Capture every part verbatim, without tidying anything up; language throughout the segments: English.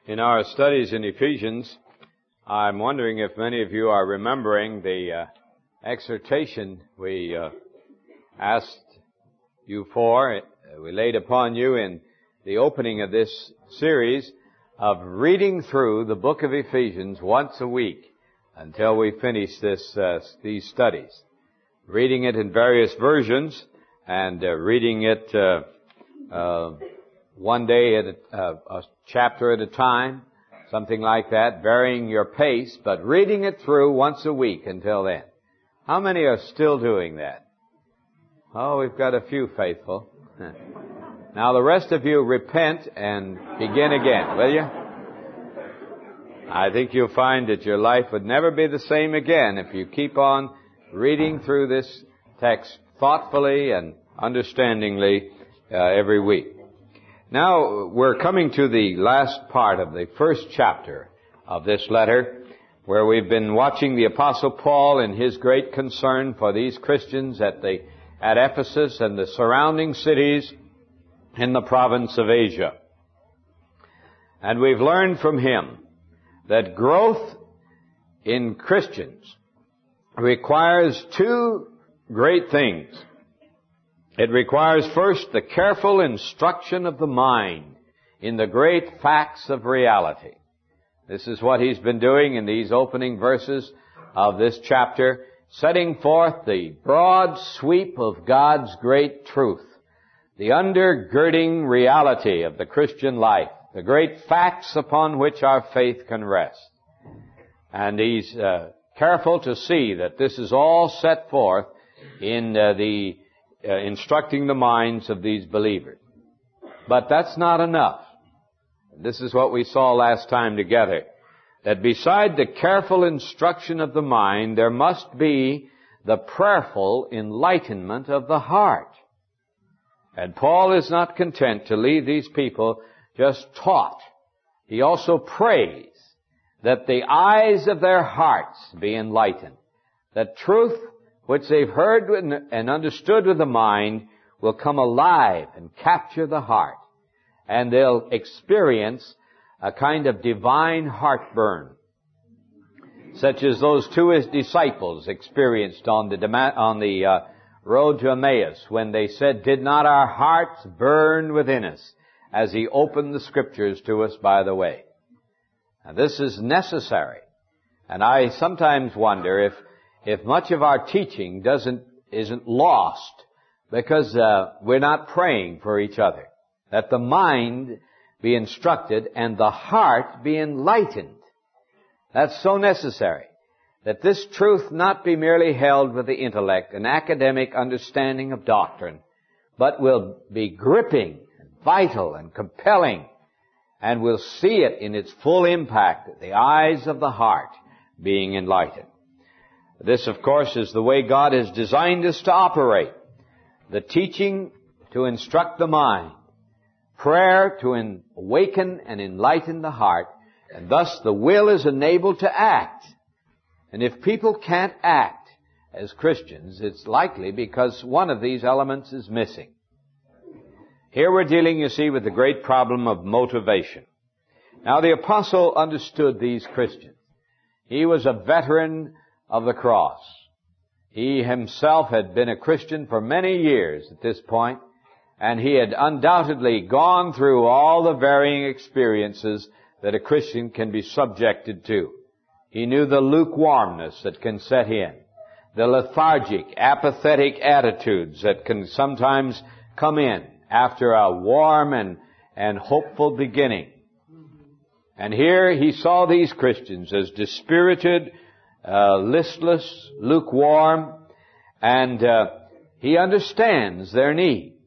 In our studies in Ephesians, I'm wondering if many of you are remembering the uh, exhortation we uh, asked you for, uh, we laid upon you in the opening of this series of reading through the book of Ephesians once a week until we finish this uh, these studies. Reading it in various versions and uh, reading it uh, uh, one day at a, uh, a chapter at a time, something like that, varying your pace, but reading it through once a week until then. How many are still doing that? Oh, we've got a few faithful. Now the rest of you repent and begin again, will you? I think you'll find that your life would never be the same again if you keep on reading through this text thoughtfully and understandingly uh, every week. Now, we're coming to the last part of the first chapter of this letter, where we've been watching the Apostle Paul in his great concern for these Christians at the at Ephesus and the surrounding cities in the province of Asia. And we've learned from him that growth in Christians requires two great things. It requires first the careful instruction of the mind in the great facts of reality. This is what he's been doing in these opening verses of this chapter, setting forth the broad sweep of God's great truth, the undergirding reality of the Christian life, the great facts upon which our faith can rest. And he's uh, careful to see that this is all set forth in uh, the uh, instructing the minds of these believers. But that's not enough. This is what we saw last time together, that beside the careful instruction of the mind, there must be the prayerful enlightenment of the heart. And Paul is not content to leave these people just taught. He also prays that the eyes of their hearts be enlightened, that truth which they've heard and understood with the mind will come alive and capture the heart, and they'll experience a kind of divine heartburn, such as those two disciples experienced on the on the uh, road to Emmaus, when they said, "Did not our hearts burn within us as he opened the Scriptures to us by the way?" Now, this is necessary, and I sometimes wonder if if much of our teaching doesn't isn't lost because uh, we're not praying for each other, that the mind be instructed and the heart be enlightened. That's so necessary, that this truth not be merely held with the intellect, an academic understanding of doctrine, but will be gripping, and vital, and compelling, and we'll see it in its full impact, the eyes of the heart being enlightened. This, of course, is the way God has designed us to operate. The teaching to instruct the mind, prayer to awaken and enlighten the heart, and thus the will is enabled to act. And if people can't act as Christians, it's likely because one of these elements is missing. Here we're dealing, you see, with the great problem of motivation. Now, the apostle understood these Christians. He was a veteran of the cross. He himself had been a Christian for many years at this point, and he had undoubtedly gone through all the varying experiences that a Christian can be subjected to. He knew the lukewarmness that can set in, the lethargic, apathetic attitudes that can sometimes come in after a warm and, and hopeful beginning. And here he saw these Christians as dispirited, uh, listless, lukewarm, and uh, he understands their need.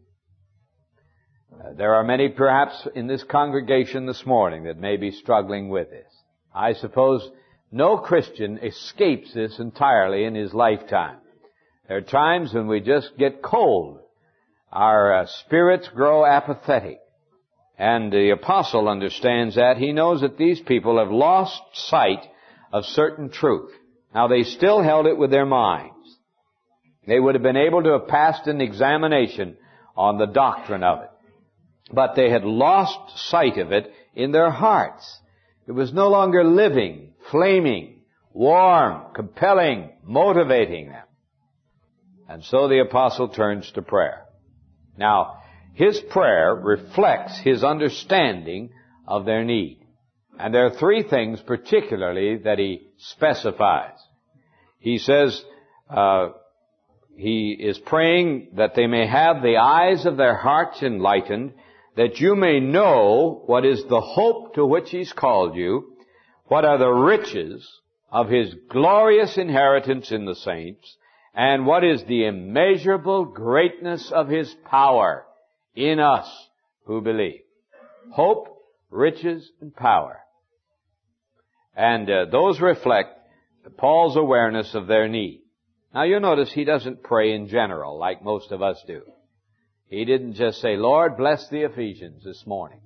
Uh, there are many perhaps in this congregation this morning that may be struggling with this. I suppose no Christian escapes this entirely in his lifetime. There are times when we just get cold. Our uh, spirits grow apathetic. And the apostle understands that. He knows that these people have lost sight of certain truth. Now, they still held it with their minds. They would have been able to have passed an examination on the doctrine of it. But they had lost sight of it in their hearts. It was no longer living, flaming, warm, compelling, motivating them. And so the apostle turns to prayer. Now, his prayer reflects his understanding of their need. And there are three things particularly that he specifies. He says, uh, he is praying that they may have the eyes of their hearts enlightened, that you may know what is the hope to which he's called you, what are the riches of his glorious inheritance in the saints, and what is the immeasurable greatness of his power in us who believe. Hope, riches, and power. And uh, those reflect Paul's awareness of their need. Now you notice he doesn't pray in general like most of us do. He didn't just say, Lord, bless the Ephesians this morning.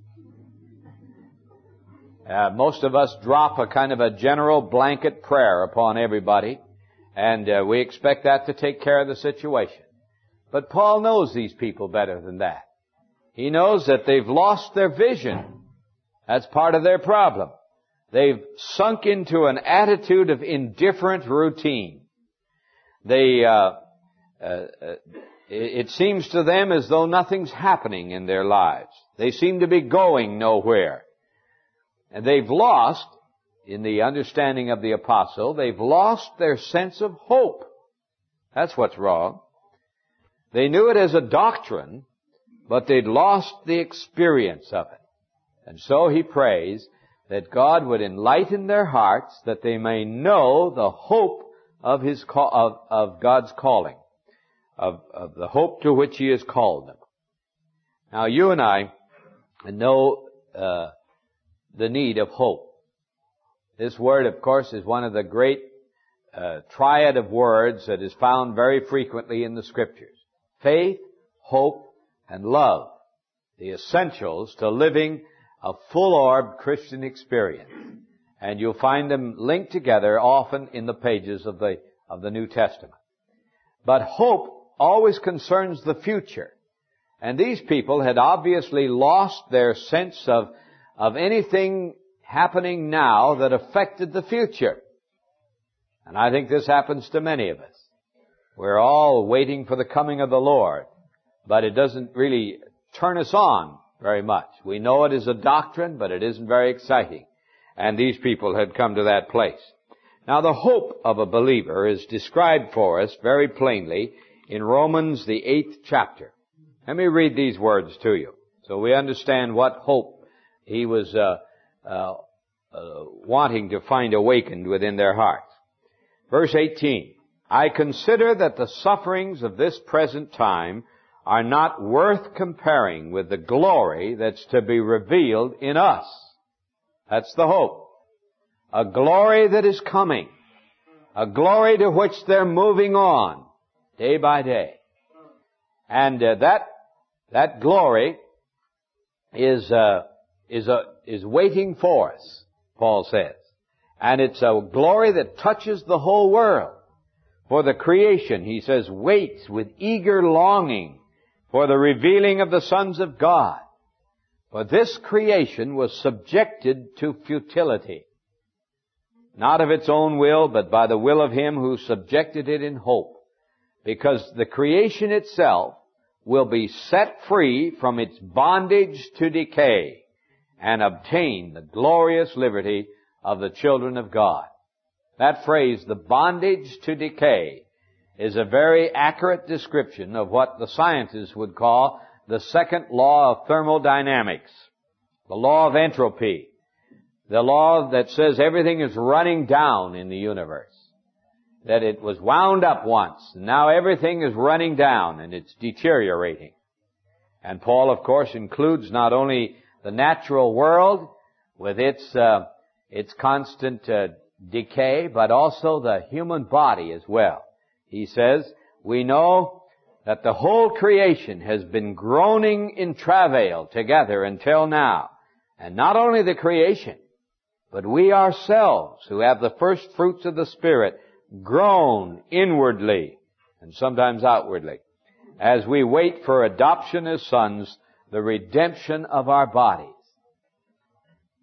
Uh, most of us drop a kind of a general blanket prayer upon everybody, and uh, we expect that to take care of the situation. But Paul knows these people better than that. He knows that they've lost their vision. That's part of their problem. They've sunk into an attitude of indifferent routine. They, uh, uh, uh, it seems to them as though nothing's happening in their lives. They seem to be going nowhere. And they've lost, in the understanding of the apostle, they've lost their sense of hope. That's what's wrong. They knew it as a doctrine, but they'd lost the experience of it. And so he prays that God would enlighten their hearts, that they may know the hope of his call, of, of God's calling, of, of the hope to which he has called them. Now, you and I know uh, the need of hope. This word, of course, is one of the great uh, triad of words that is found very frequently in the Scriptures. Faith, hope, and love. The essentials to living a full-orbed Christian experience. And you'll find them linked together often in the pages of the, of the New Testament. But hope always concerns the future. And these people had obviously lost their sense of, of anything happening now that affected the future. And I think this happens to many of us. We're all waiting for the coming of the Lord, but it doesn't really turn us on very much. We know it is a doctrine, but it isn't very exciting. And these people had come to that place. Now, the hope of a believer is described for us very plainly in Romans, the eighth chapter. Let me read these words to you so we understand what hope he was uh, uh, uh, wanting to find awakened within their hearts. Verse eighteen, I consider that the sufferings of this present time are not worth comparing with the glory that's to be revealed in us. That's the hope. A glory that is coming. A glory to which they're moving on day by day. And uh, that that glory is uh, is uh, is waiting for us, Paul says. And it's a glory that touches the whole world. For the creation, he says, waits with eager longing for the revealing of the sons of God. For this creation was subjected to futility, not of its own will, but by the will of him who subjected it in hope, because the creation itself will be set free from its bondage to decay and obtain the glorious liberty of the children of God. That phrase, the bondage to decay, is a very accurate description of what the scientists would call the second law of thermodynamics, the law of entropy, the law that says everything is running down in the universe, that it was wound up once, and now everything is running down and it's deteriorating. And Paul, of course, includes not only the natural world with its uh, its constant uh, decay, but also the human body as well. He says, we know that the whole creation has been groaning in travail together until now. And not only the creation, but we ourselves who have the first fruits of the Spirit groan inwardly and sometimes outwardly as we wait for adoption as sons, the redemption of our bodies.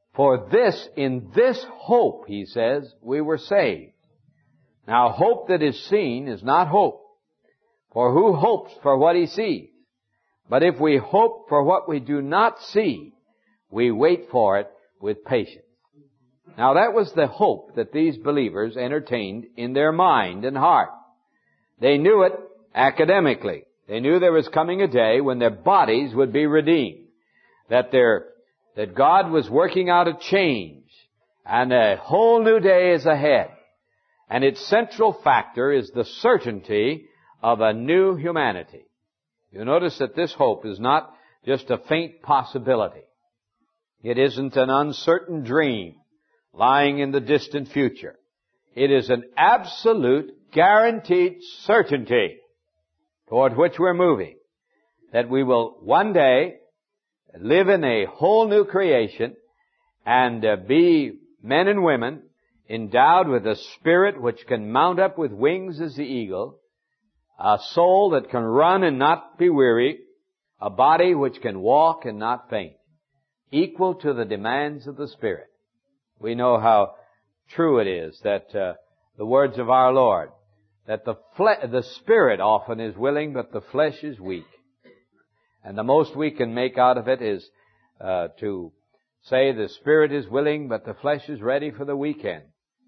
For this, in this hope, he says, we were saved. Now, hope that is seen is not hope. For who hopes for what he sees? But if we hope for what we do not see, we wait for it with patience. Now, that was the hope that these believers entertained in their mind and heart. They knew it academically. They knew there was coming a day when their bodies would be redeemed, that their, that God was working out a change, and a whole new day is ahead. And its central factor is the certainty of a new humanity. You notice that this hope is not just a faint possibility. It isn't an uncertain dream lying in the distant future. It is an absolute, guaranteed certainty toward which we're moving, that we will one day live in a whole new creation and uh, be men and women endowed with a spirit which can mount up with wings as the eagle, a soul that can run and not be weary, a body which can walk and not faint, equal to the demands of the Spirit. We know how true it is that uh, the words of our Lord, that the fle- the Spirit often is willing, but the flesh is weak. And the most we can make out of it is uh, to say the Spirit is willing, but the flesh is ready for the weekend.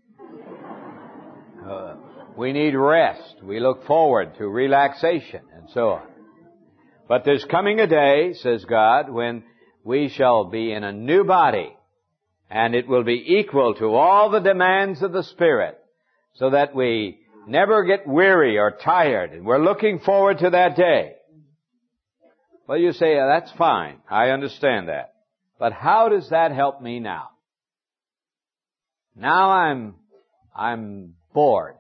Uh, we need rest. We look forward to relaxation and so on. But there's coming a day, says God, when we shall be in a new body, and it will be equal to all the demands of the Spirit, so that we never get weary or tired, and we're looking forward to that day. Well, you say, yeah, that's fine. I understand that. But how does that help me now? Now I'm, I'm bored.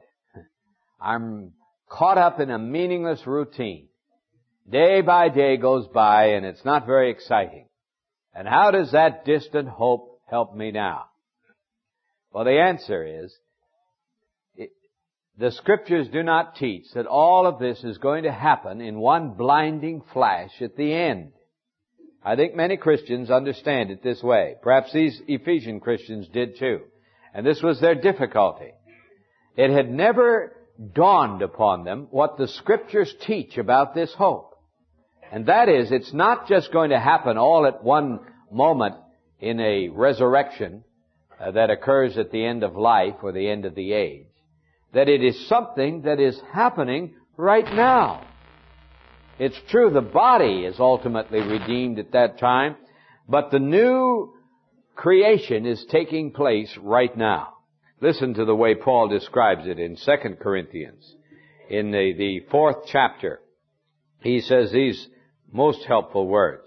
I'm caught up in a meaningless routine. Day by day goes by and it's not very exciting. And how does that distant hope help me now? Well, the answer is, it, the Scriptures do not teach that all of this is going to happen in one blinding flash at the end. I think many Christians understand it this way. Perhaps these Ephesian Christians did too. And this was their difficulty. It had never dawned upon them what the Scriptures teach about this hope. And that is, it's not just going to happen all at one moment in a resurrection uh, that occurs at the end of life or the end of the age. That it is something that is happening right now. It's true the body is ultimately redeemed at that time, but the new creation is taking place right now. Listen to the way Paul describes it in Second Corinthians. In the, the fourth chapter, he says these most helpful words.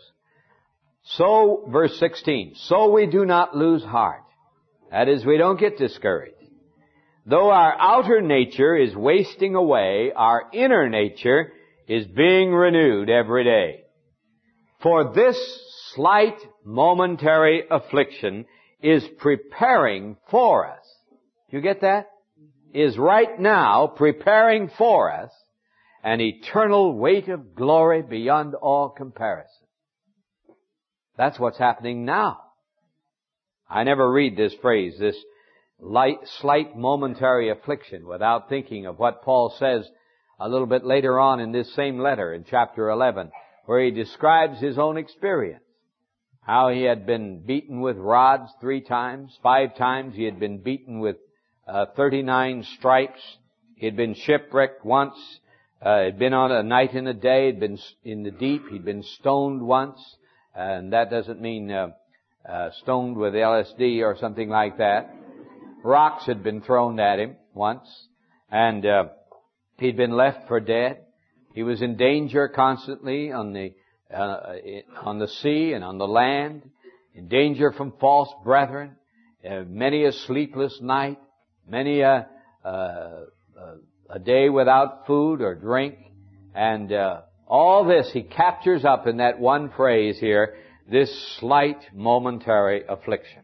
So, verse sixteen, so we do not lose heart. That is, we don't get discouraged. Though our outer nature is wasting away, our inner nature is being renewed every day. For this slight momentary affliction is preparing for us. You get that? Is right now preparing for us an eternal weight of glory beyond all comparison. That's what's happening now. I never read this phrase, this light, slight momentary affliction, without thinking of what Paul says a little bit later on in this same letter in chapter eleven, where he describes his own experience. How he had been beaten with rods three times, five times he had been beaten with uh, thirty-nine stripes. He had been shipwrecked once. Uh, had been on a night and a day. Had been in the deep. He'd been stoned once, and that doesn't mean uh, uh, stoned with L S D or something like that. Rocks had been thrown at him once, and uh, he'd been left for dead. He was in danger constantly on the uh, on the sea and on the land, in danger from false brethren. Uh, many a sleepless night, many a uh, uh, a day without food or drink, and uh, all this he captures up in that one phrase here, this slight momentary affliction.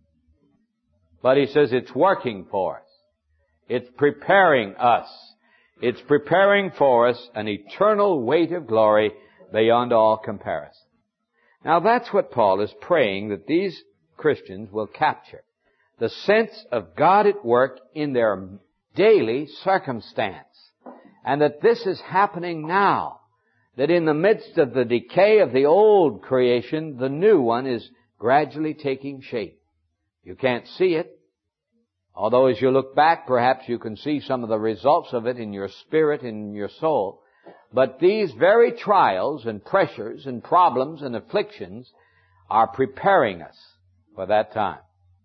But he says it's working for us. It's preparing us. It's preparing for us an eternal weight of glory beyond all comparison. Now that's what Paul is praying that these Christians will capture. The sense of God at work in their daily circumstance. And that this is happening now. That in the midst of the decay of the old creation, the new one is gradually taking shape. You can't see it. Although as you look back, perhaps you can see some of the results of it in your spirit and in your soul. But these very trials and pressures and problems and afflictions are preparing us for that time.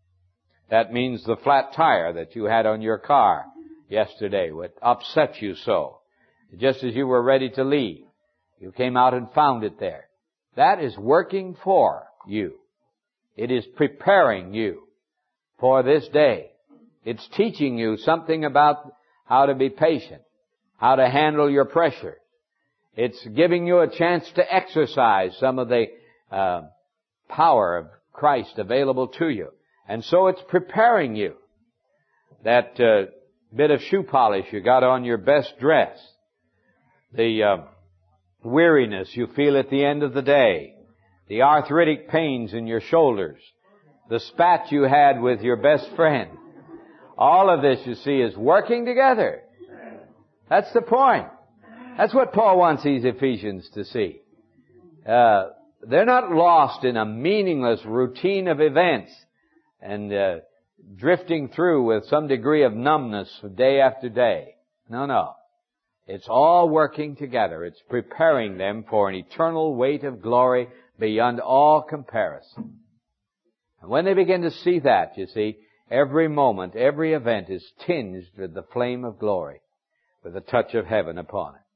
That means the flat tire that you had on your car yesterday, what upset you so. Just as you were ready to leave, you came out and found it there. That is working for you. It is preparing you for this day. It's teaching you something about how to be patient, how to handle your pressure. It's giving you a chance to exercise some of the uh, power of Christ available to you. And so it's preparing you. That uh, bit of shoe polish you got on your best dress, the uh, weariness you feel at the end of the day, the arthritic pains in your shoulders, the spat you had with your best friend. All of this, you see, is working together. That's the point. That's what Paul wants these Ephesians to see. Uh, they're not lost in a meaningless routine of events and uh, drifting through with some degree of numbness day after day. No, no. It's all working together. It's preparing them for an eternal weight of glory beyond all comparison. And when they begin to see that, you see, every moment, every event is tinged with the flame of glory, with the touch of heaven upon it.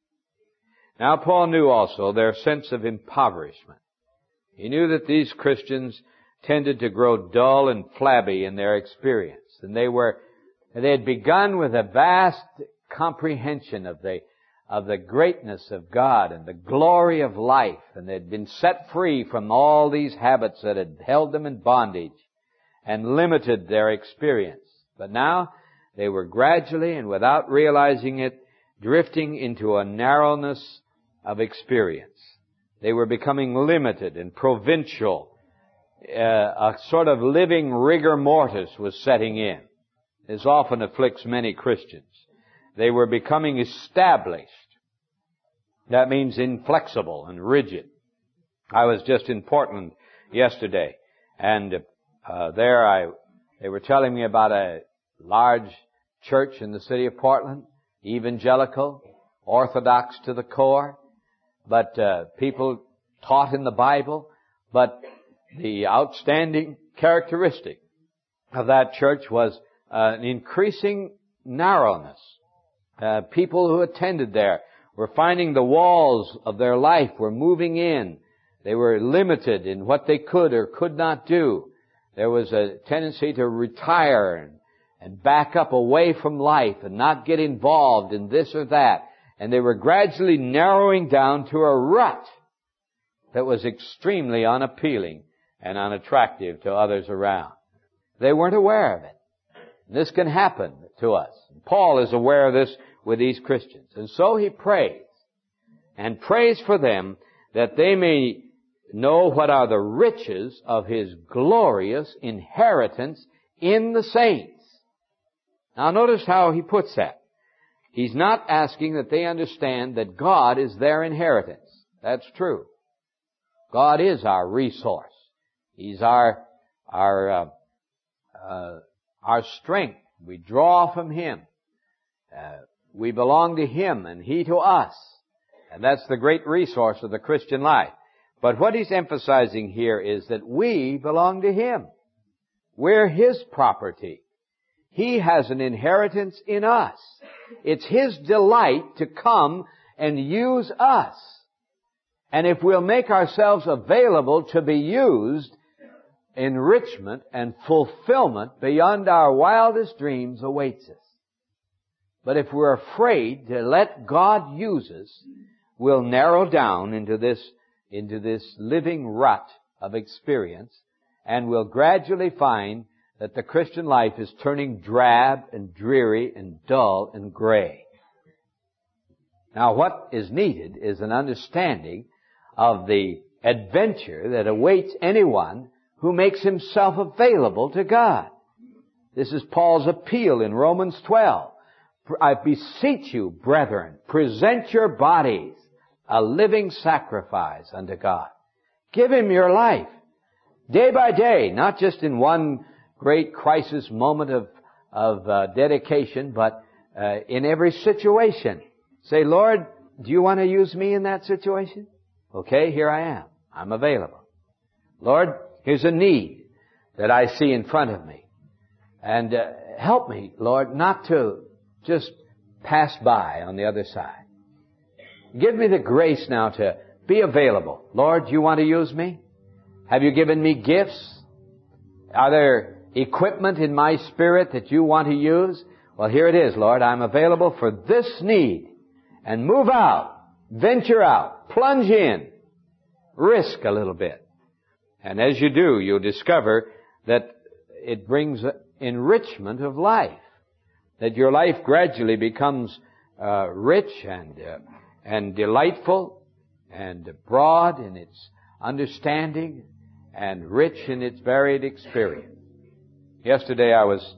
Now, Paul knew also their sense of impoverishment. He knew that these Christians tended to grow dull and flabby in their experience. And they were, they had begun with a vast comprehension of the, of the greatness of God and the glory of life. And they'd been set free from all these habits that had held them in bondage and limited their experience. But now they were gradually and without realizing it, drifting into a narrowness of experience. They were becoming limited and provincial. Uh, a sort of living rigor mortis was setting in. This often afflicts many Christians. They were becoming established. That means inflexible and rigid. I was just in Portland yesterday, and uh, there I, they were telling me about a large church in the city of Portland, evangelical, orthodox to the core, but uh, people taught in the Bible, but the outstanding characteristic of that church was uh, an increasing narrowness. Uh, people who attended there were finding the walls of their life were moving in. They were limited in what they could or could not do. There was a tendency to retire and, and back up away from life and not get involved in this or that. And they were gradually narrowing down to a rut that was extremely unappealing and unattractive to others around. They weren't aware of it. This can happen to us. Paul is aware of this with these Christians. And so he prays, and prays for them that they may know what are the riches of his glorious inheritance in the saints. Now notice how he puts that. He's not asking that they understand that God is their inheritance. That's true. God is our resource. He's our, our, uh, uh, our strength. We draw from Him. Uh, we belong to Him and He to us. And that's the great resource of the Christian life. But what he's emphasizing here is that we belong to Him. We're His property. He has an inheritance in us. It's His delight to come and use us. And if we'll make ourselves available to be used, enrichment and fulfillment beyond our wildest dreams awaits us. But if we're afraid to let God use us, we'll narrow down into this, into this living rut of experience, and we'll gradually find that the Christian life is turning drab and dreary and dull and gray. Now what is needed is an understanding of the adventure that awaits anyone who makes himself available to God. This is Paul's appeal in Romans twelve. I beseech you, brethren, present your bodies a living sacrifice unto God. Give Him your life, day by day, not just in one great crisis moment of, of uh, dedication, but uh, in every situation. Say, Lord, do you want to use me in that situation? Okay, here I am. I'm available. Lord, here's a need that I see in front of me. And uh, help me, Lord, not to just pass by on the other side. Give me the grace now to be available. Lord, you want to use me? Have you given me gifts? Are there equipment in my spirit that you want to use? Well, here it is, Lord. I'm available for this need. And move out, venture out, plunge in, risk a little bit. And as you do, you'll discover that it brings enrichment of life. That your life gradually becomes uh, rich and uh, and delightful and broad in its understanding and rich in its varied experience. Yesterday I was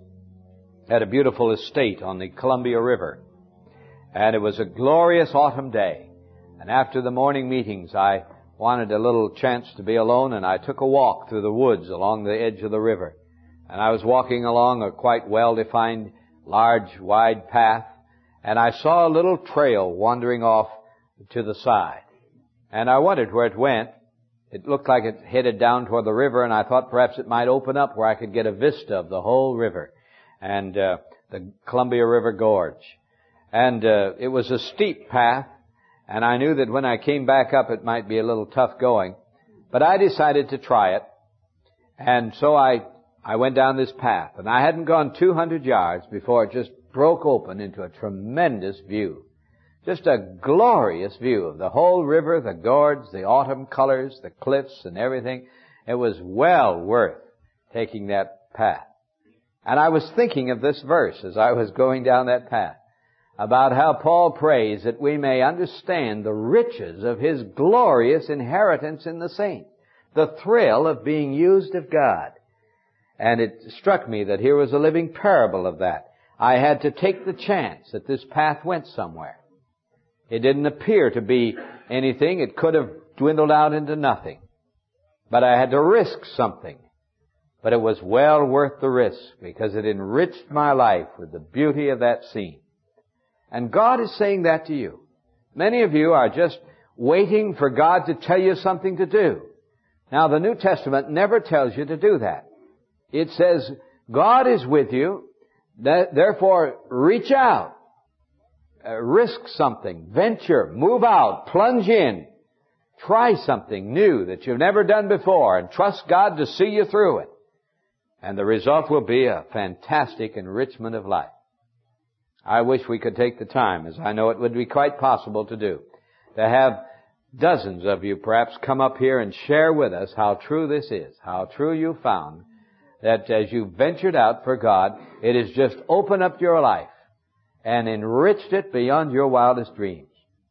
at a beautiful estate on the Columbia River, and it was a glorious autumn day. And after the morning meetings, I wanted a little chance to be alone, and I took a walk through the woods along the edge of the river. And I was walking along a quite well-defined, large, wide path, and I saw a little trail wandering off to the side. And I wondered where it went. It looked like it headed down toward the river, and I thought perhaps it might open up where I could get a vista of the whole river and uh, the Columbia River Gorge. And uh, it was a steep path, and I knew that when I came back up it might be a little tough going. But I decided to try it. And so I I went down this path, and I hadn't gone two hundred yards before it just broke open into a tremendous view. Just a glorious view of the whole river, the gorge, the autumn colors, the cliffs and everything. It was well worth taking that path. And I was thinking of this verse as I was going down that path, about how Paul prays that we may understand the riches of His glorious inheritance in the saints, the thrill of being used of God. And it struck me that here was a living parable of that. I had to take the chance that this path went somewhere. It didn't appear to be anything. It could have dwindled out into nothing. But I had to risk something. But it was well worth the risk because it enriched my life with the beauty of that scene. And God is saying that to you. Many of you are just waiting for God to tell you something to do. Now, the New Testament never tells you to do that. It says, God is with you, therefore reach out, uh, risk something, venture, move out, plunge in, try something new that you've never done before, and trust God to see you through it. And the result will be a fantastic enrichment of life. I wish we could take the time, as I know it would be quite possible to do, to have dozens of you perhaps come up here and share with us how true this is, how true you found that as you ventured out for God, it has just opened up your life and enriched it beyond your wildest dreams.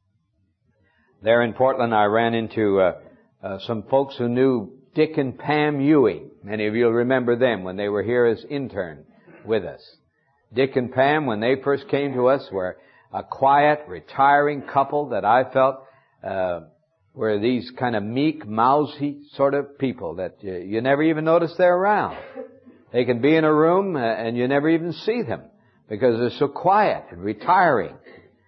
There in Portland, I ran into uh, uh, some folks who knew Dick and Pam Ewing. Many of you will remember them when they were here as interns with us. Dick and Pam, when they first came to us, were a quiet, retiring couple that I felt uh, were these kind of meek, mousy sort of people that you, you never even notice they're around. They can be in a room uh, and you never even see them because they're so quiet and retiring.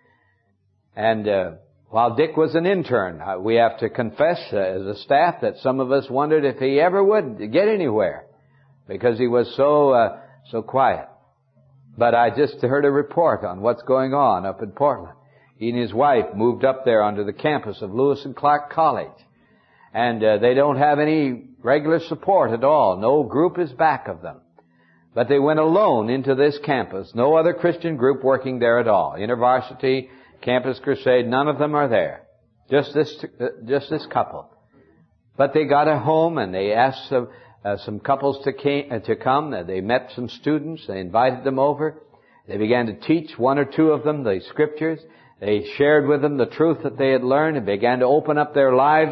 And uh, while Dick was an intern, uh, we have to confess uh, as a staff that some of us wondered if he ever would get anywhere because he was so uh, so quiet. But I just heard a report on what's going on up in Portland. He and his wife moved up there onto the campus of Lewis and Clark College. And uh, they don't have any regular support at all. No group is back of them. But they went alone into this campus. No other Christian group working there at all. InterVarsity, Campus Crusade, none of them are there. Just this, uh, just this couple. But they got a home and they asked some, uh, some couples to, came, uh, to come. They met some students. They invited them over. They began to teach one or two of them the scriptures. They shared with them the truth that they had learned and began to open up their lives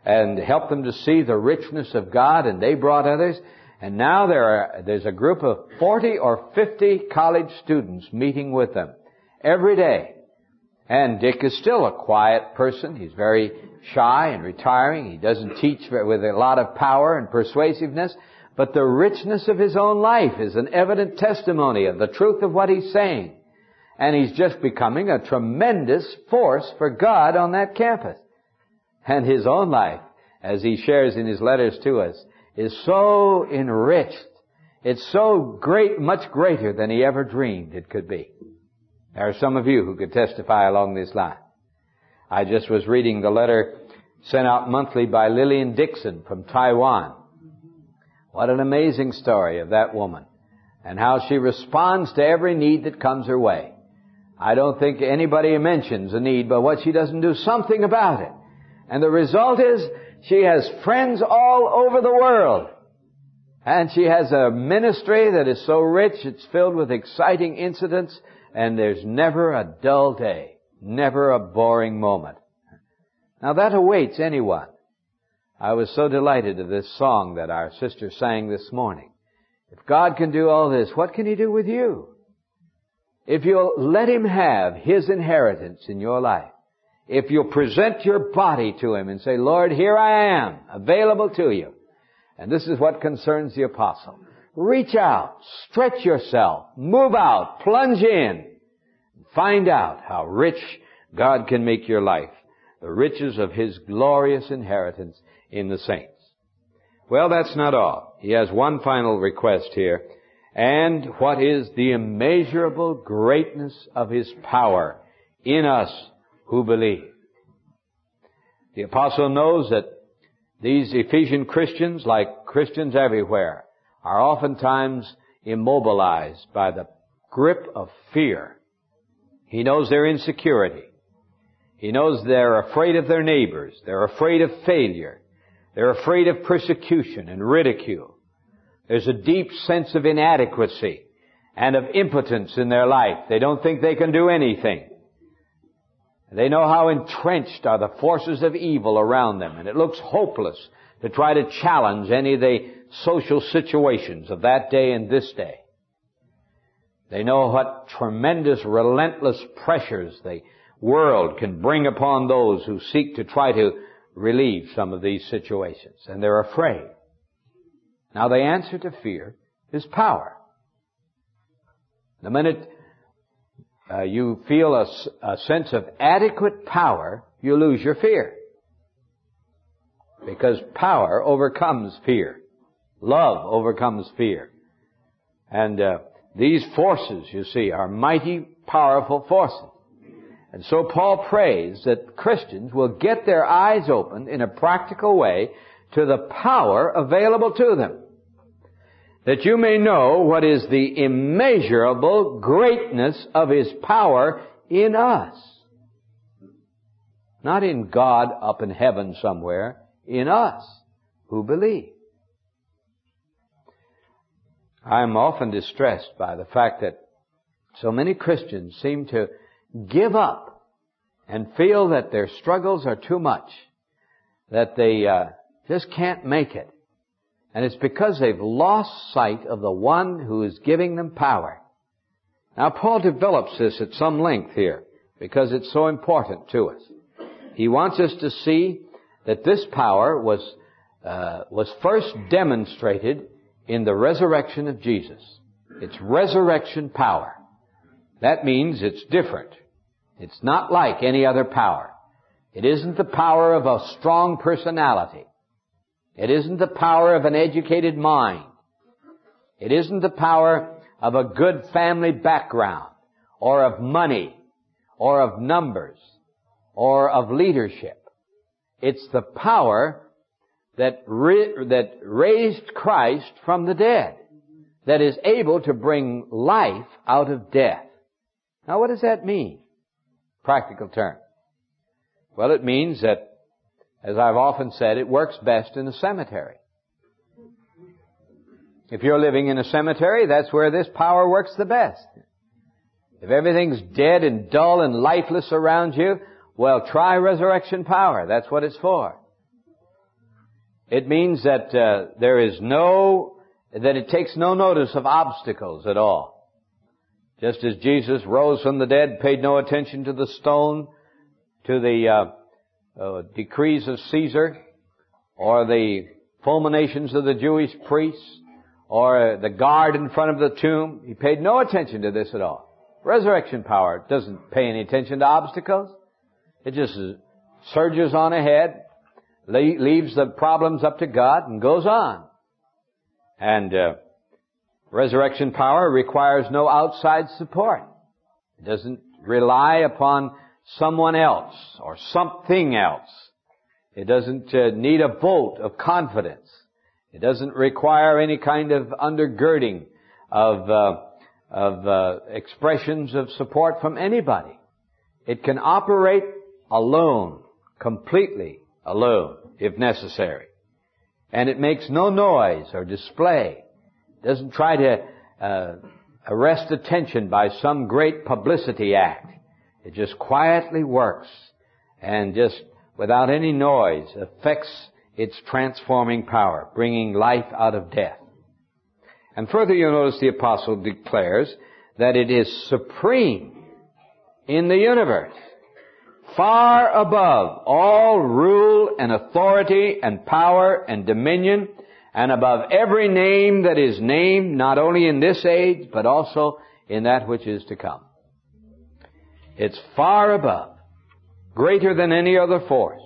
and helped them to see the richness of God, and they brought others. And now there are, there's a group of forty or fifty college students meeting with them every day. And Dick is still a quiet person. He's very shy and retiring. He doesn't teach with a lot of power and persuasiveness. But the richness of his own life is an evident testimony of the truth of what he's saying. And he's just becoming a tremendous force for God on that campus. And his own life, as he shares in his letters to us, is so enriched. It's so great, much greater than he ever dreamed it could be. There are some of you who could testify along this line. I just was reading the letter sent out monthly by Lillian Dixon from Taiwan. What an amazing story of that woman and how she responds to every need that comes her way. I don't think anybody mentions a need, but what she doesn't do something about it. And the result is she has friends all over the world. And she has a ministry that is so rich, it's filled with exciting incidents, and there's never a dull day, never a boring moment. Now that awaits anyone. I was so delighted of this song that our sister sang this morning. If God can do all this, what can He do with you? If you'll let Him have His inheritance in your life, if you'll present your body to Him and say, Lord, here I am, available to you. And this is what concerns the apostle. Reach out, stretch yourself, move out, plunge in, find out how rich God can make your life, the riches of His glorious inheritance in the saints. Well, that's not all. He has one final request here. And what is the immeasurable greatness of His power in us who believe? The apostle knows that these Ephesian Christians, like Christians everywhere, are oftentimes immobilized by the grip of fear. He knows their insecurity. He knows they're afraid of their neighbors. They're afraid of failure. They're afraid of persecution and ridicule. There's a deep sense of inadequacy and of impotence in their life. They don't think they can do anything. They know how entrenched are the forces of evil around them, and it looks hopeless to try to challenge any of the social situations of that day and this day. They know what tremendous, relentless pressures the world can bring upon those who seek to try to relieve some of these situations, and they're afraid. Now, the answer to fear is power. The minute uh, you feel a, a sense of adequate power, you lose your fear. Because power overcomes fear. Love overcomes fear. And uh, these forces, you see, are mighty, powerful forces. And so Paul prays that Christians will get their eyes opened in a practical way to the power available to them, that you may know what is the immeasurable greatness of His power in us. Not in God up in heaven somewhere, in us who believe. I am often distressed by the fact that so many Christians seem to give up and feel that their struggles are too much, that they uh, just can't make it. And it's because they've lost sight of the one who is giving them power. Now, Paul develops this at some length here because it's so important to us. He wants us to see that this power was uh, was first demonstrated in the resurrection of Jesus. It's resurrection power. That means it's different. It's not like any other power. It isn't the power of a strong personality. It isn't the power of an educated mind. It isn't the power of a good family background, or of money, or of numbers, or of leadership. It's the power that ra- that raised Christ from the dead, that is able to bring life out of death. Now, what does that mean? Practical term. Well, it means that, as I've often said, it works best in a cemetery. If you're living in a cemetery, that's where this power works the best. If everything's dead and dull and lifeless around you, well, try resurrection power. That's what it's for. It means that uh, there is no, that it takes no notice of obstacles at all. Just as Jesus rose from the dead, paid no attention to the stone, to the uh, uh, decrees of Caesar, or the fulminations of the Jewish priests, or the guard in front of the tomb. He paid no attention to this at all. Resurrection power doesn't pay any attention to obstacles. It just surges on ahead, leaves the problems up to God, and goes on. And uh, resurrection power requires no outside support. It doesn't rely upon someone else or something else. It doesn't uh, need a vote of confidence. It doesn't require any kind of undergirding of uh, of uh, expressions of support from anybody. It can operate alone, completely alone, if necessary. And it makes no noise or display. It doesn't try to uh, arrest attention by some great publicity act. It just quietly works and just without any noise affects its transforming power, bringing life out of death. And further, you'll notice the apostle declares that it is supreme in the universe, far above all rule and authority and power and dominion, and above every name that is named, not only in this age, but also in that which is to come. It's far above, greater than any other force,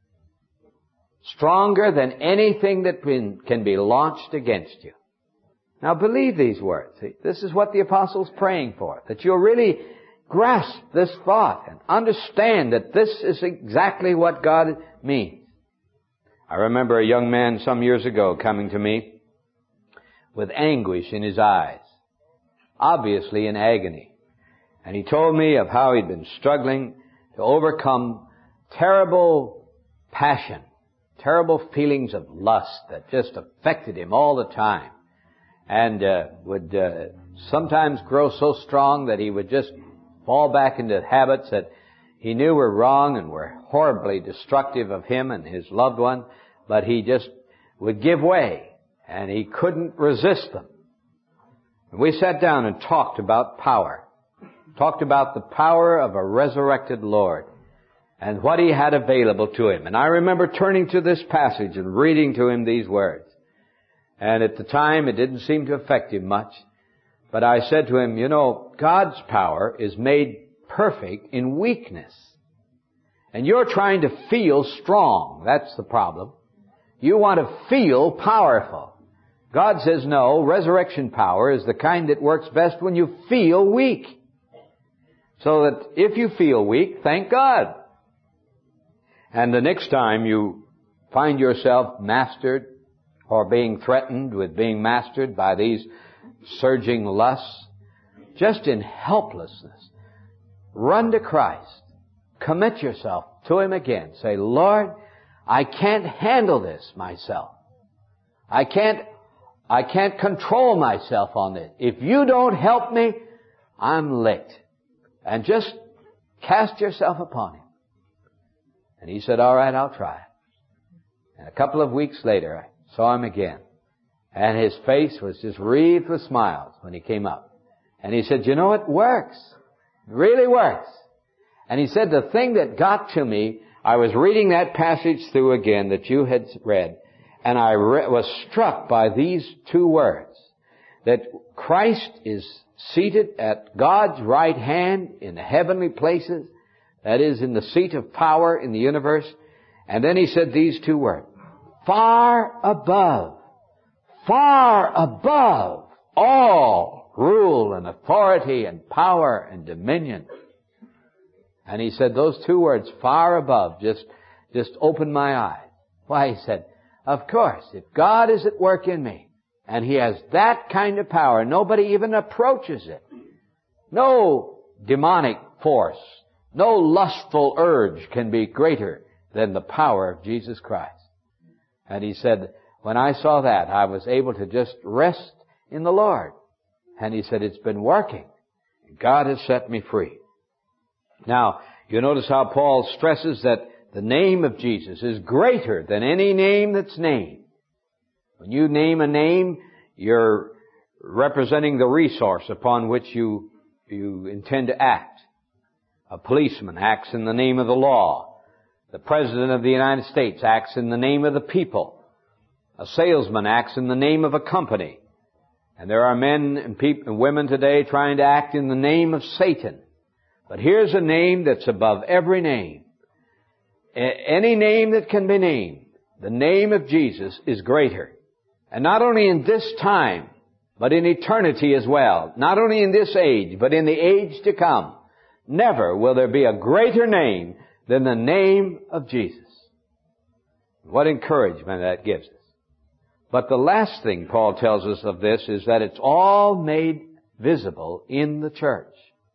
stronger than anything that can be launched against you. Now believe these words. See, this is what the apostle's praying for, that you'll really grasp this thought and understand that this is exactly what God means. I remember a young man some years ago coming to me with anguish in his eyes, obviously in agony. And he told me of how he'd been struggling to overcome terrible passion, terrible feelings of lust that just affected him all the time, and uh, would uh, sometimes grow so strong that he would just fall back into habits that he knew were wrong and were horribly destructive of him and his loved one, but he just would give way, and he couldn't resist them. And we sat down and talked about power, talked about the power of a resurrected Lord and what he had available to him. And I remember turning to this passage and reading to him these words. And at the time, it didn't seem to affect him much. But I said to him, you know, God's power is made perfect in weakness. And you're trying to feel strong. That's the problem. You want to feel powerful. God says, no, resurrection power is the kind that works best when you feel weak. So that if you feel weak, thank God. And the next time you find yourself mastered or being threatened with being mastered by these surging lusts, just in helplessness, run to Christ. Commit yourself to Him again. Say, Lord, I can't handle this myself. I can't, I can't control myself on this. If you don't help me, I'm licked. And just cast yourself upon Him. And he said, all right, I'll try. And a couple of weeks later, I saw him again. And his face was just wreathed with smiles when he came up. And he said, you know, it works. It really works. And he said, the thing that got to me, I was reading that passage through again that you had read, and I re- was struck by these two words, that Christ is seated at God's right hand in the heavenly places, that is, in the seat of power in the universe. And then he said these two words, far above, far above all rule and authority and power and dominion. And he said those two words, far above, just, just opened my eyes. Why, he said, of course, if God is at work in me, and He has that kind of power, nobody even approaches it. No demonic force, no lustful urge can be greater than the power of Jesus Christ. And he said, when I saw that, I was able to just rest in the Lord. And he said, it's been working. God has set me free. Now, you notice how Paul stresses that The name of Jesus is greater than any name that's named. When you name a name, you're representing the resource upon which you, you intend to act. A policeman acts in the name of the law. The President of the United States acts in the name of the people. A salesman acts in the name of a company. And there are men and, people, and women today trying to act in the name of Satan. But here's a name that's above every name. Any name that can be named, the name of Jesus is greater. And not only in this time, but in eternity as well. Not only in this age, but in the age to come. Never will there be a greater name than the name of Jesus. What encouragement that gives us. But the last thing Paul tells us of this is that it's all made visible in the church.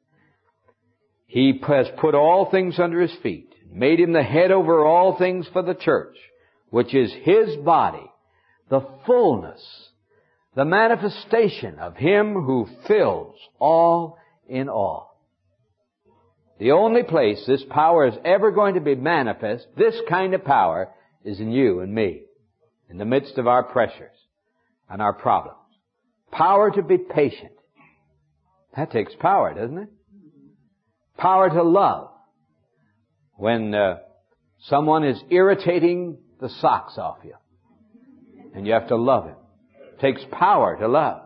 He has put all things under His feet, made Him the head over all things for the church, which is His body, the fullness, the manifestation of Him who fills all in all. The only place this power is ever going to be manifest, this kind of power, is in you and me, in the midst of our pressures and our problems. Power to be patient. That takes power, doesn't it? Power to love. When uh, someone is irritating the socks off you, and you have to love him. It takes power to love.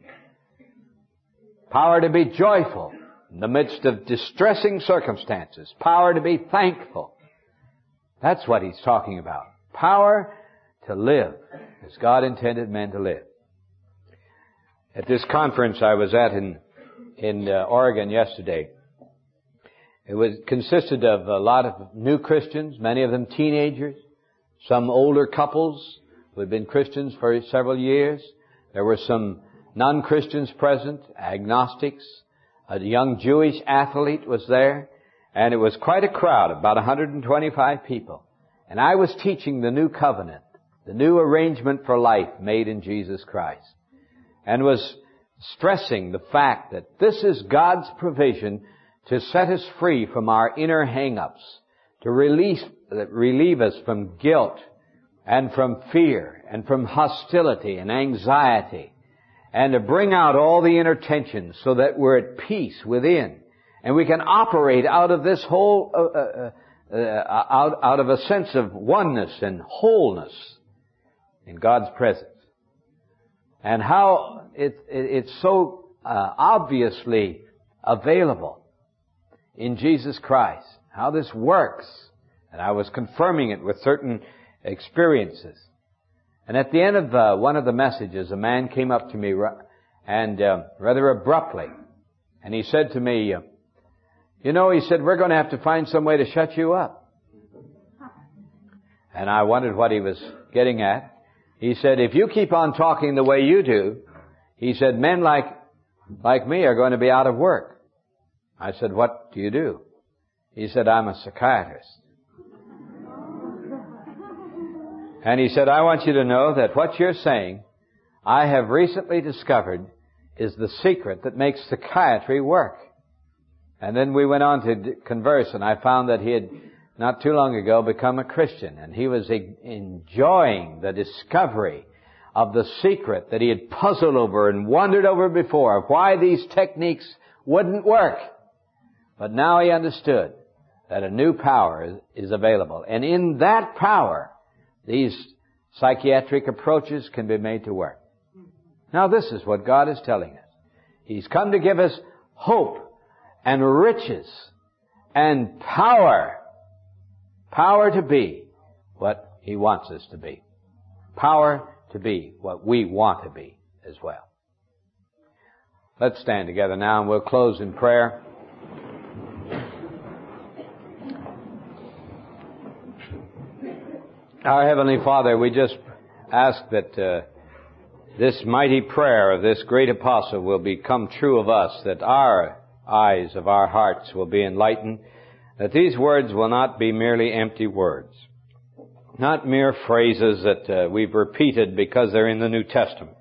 Power to be joyful in the midst of distressing circumstances. Power to be thankful. That's what he's talking about. Power to live as God intended men to live. At this conference I was at in, in uh, Oregon yesterday, it was consisted of a lot of new Christians, many of them teenagers, some older couples who had been Christians for several years. There were some non-Christians present, agnostics. A young Jewish athlete was there, and it was quite a crowd, about one hundred twenty-five people. And I was teaching the new covenant, the new arrangement for life made in Jesus Christ, and was stressing the fact that this is God's provision to set us free from our inner hang-ups, to release, relieve us from guilt and from fear and from hostility and anxiety, and to bring out all the inner tensions so that we're at peace within, and we can operate out of this whole, uh, uh, uh, out, out of a sense of oneness and wholeness in God's presence. And how it, it, it's so uh, obviously available in Jesus Christ. How this works. And I was confirming it with certain experiences. And at the end of uh, one of the messages, a man came up to me and uh, rather abruptly, and he said to me, uh, you know, he said, we're going to have to find some way to shut you up. And I wondered what he was getting at. He said, if you keep on talking the way you do, he said, men like, like me are going to be out of work. I said, what do you do? He said, I'm a psychiatrist. And he said, I want you to know that what you're saying, I have recently discovered is the secret that makes psychiatry work. And then we went on to converse, and I found that he had not too long ago become a Christian, and he was enjoying the discovery of the secret that he had puzzled over and wondered over before, of why these techniques wouldn't work. But now he understood that a new power is available. And in that power, these psychiatric approaches can be made to work. Now this is what God is telling us. He's come to give us hope and riches and power. Power to be what He wants us to be. Power to be what we want to be as well. Let's stand together now and we'll close in prayer. Our Heavenly Father, we just ask that uh, this mighty prayer of this great apostle will become true of us, that our eyes of our hearts will be enlightened, that these words will not be merely empty words, not mere phrases that uh, we've repeated because they're in the New Testament,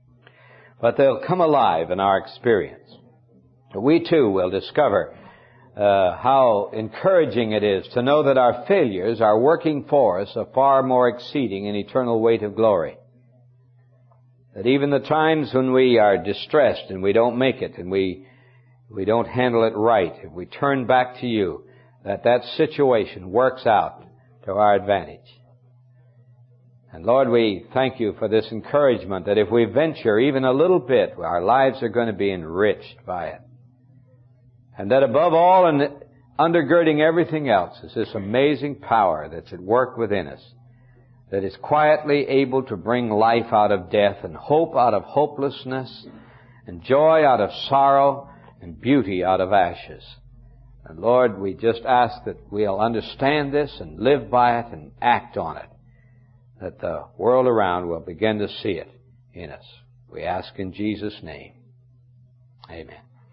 but they'll come alive in our experience. We too will discover uh, how encouraging it is to know that our failures are working for us a far more exceeding and eternal weight of glory. That even the times when we are distressed and we don't make it and we we don't handle it right, if we turn back to you, that that situation works out to our advantage. And Lord, we thank you for this encouragement that if we venture even a little bit, our lives are going to be enriched by it. And that above all and undergirding everything else is this amazing power that's at work within us, that is quietly able to bring life out of death and hope out of hopelessness and joy out of sorrow and beauty out of ashes. And Lord, we just ask that we'll understand this and live by it and act on it, that the world around will begin to see it in us. We ask in Jesus' name. Amen.